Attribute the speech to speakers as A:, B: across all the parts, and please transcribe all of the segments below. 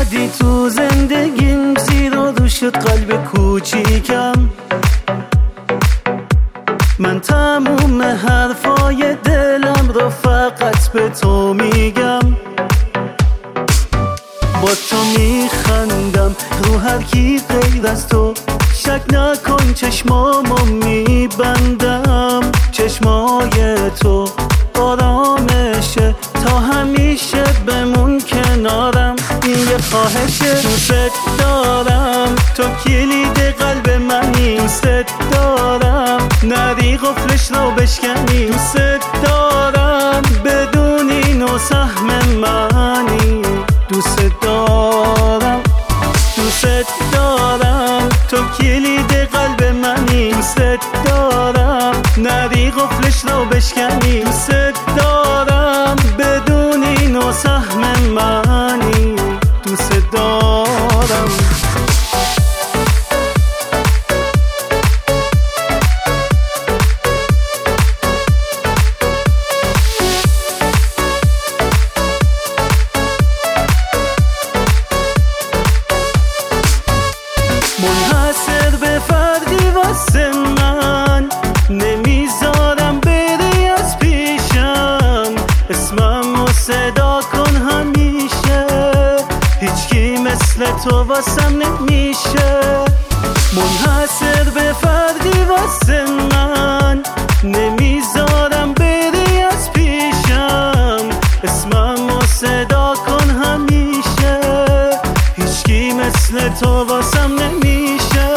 A: اومدی تو زندگیم، زیر و رو شد قلب کوچیکم. من تموم حرفای دلم رو فقط به تو میگم. با تو میخندم رو هر کی غیر از تو. شک نکن چشمامو میبندم، چشمای تو آرامشه، تا همیشه بمون کنارم. این یه خواهشه، دوست دارم، تو کلید قلب منی. دوست دارم نری قفلش رو بشکنی. دوست دارم بدونی نو سهم منی. دوست دارم، دوست دارم، تو کلید قلب منی. دوست دارم نری قفلش رو بشکنی. دوست دارم بدونی نو سهم منی. دوست دارم. منحصر به فردی واسه من، نمیذارم بری از پیشم. اسمم رو صدا کن همیشه، هیچکی مثل تو واسم نمیشه. منحصر به فردی واسه من، نمیذارم بری از پیشم. اسمم رو صدا کن همیشه، هیچکی مثل تو واسم نمیشه.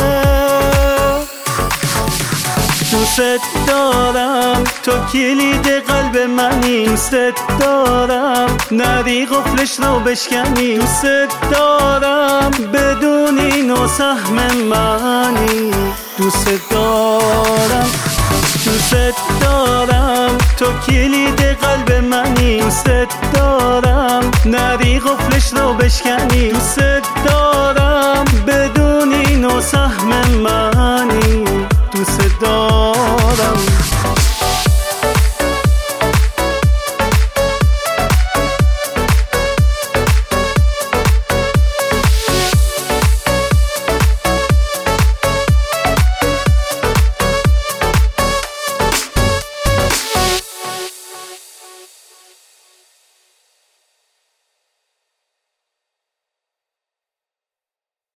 A: دوست دارم، تو کلید قلب منی. دوست دارم نری قفلش رو بشکنی. دوست دارم بدونی نو سهم منی. دوست دارم، دوست دارم، تو کلید قلب منی. دوست دارم نری قفلش رو بشکنی. دوست دارم بدونی نو سهم منی. دوست دارم.